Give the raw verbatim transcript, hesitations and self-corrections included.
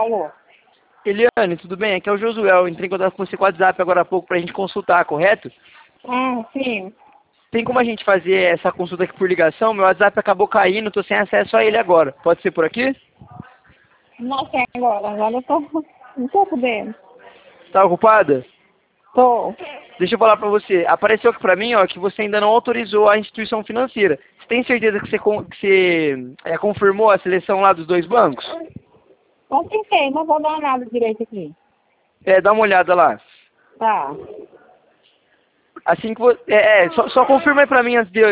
Alô? Eliane, tudo bem? Aqui é o Josué. Eu entrei em contato com você com o WhatsApp agora há pouco pra gente consultar, correto? Ah, sim. Tem como a gente fazer essa consulta aqui por ligação? Meu WhatsApp acabou caindo, tô sem acesso a ele agora. Pode ser por aqui? Não sei agora, agora eu tô um pouco bem. Tá ocupada? Tô. Deixa eu falar pra você. Apareceu aqui pra mim, ó, que você ainda não autorizou a instituição financeira. Você tem certeza que você, con- que você é, confirmou a seleção lá dos dois bancos? Não tentei, não vou dar nada direito aqui. É, dá uma olhada lá. Tá. Assim que você... É, é só, só confirma aí pra mim antes de eu